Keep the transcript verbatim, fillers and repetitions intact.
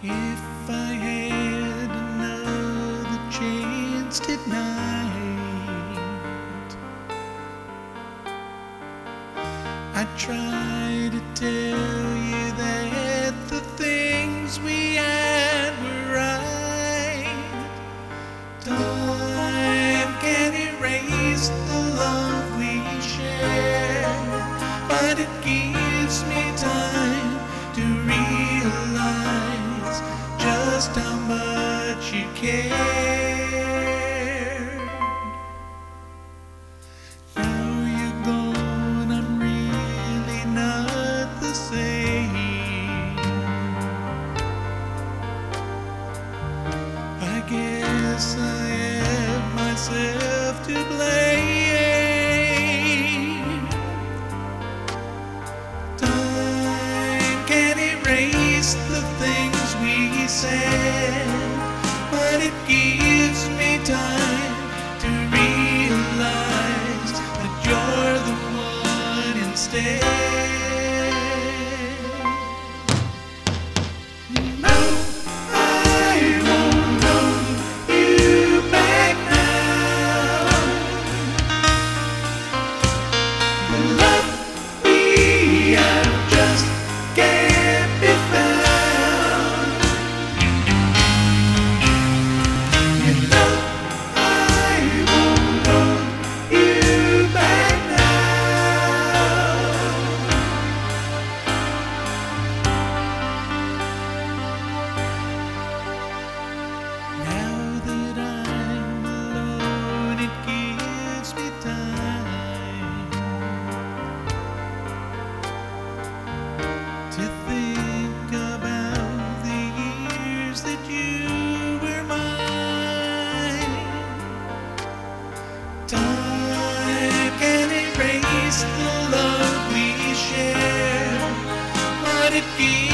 If I had another chance tonight, I'd try to tell you that the things we had were right. Time can erase the love we shared, but it gives me time to realize just how much you cared. Now you're gone, I'm really not the same. I guess I have myself to blame. Time can erase the things we said, but it gives me time to realize that you're the one instead. No, I won't know you back now. The love we have just can't be found. You know I won't know you back now. Now that I'm alone, it gives me time to think about the years that you were mine. Time can erase the love we shared, but it gives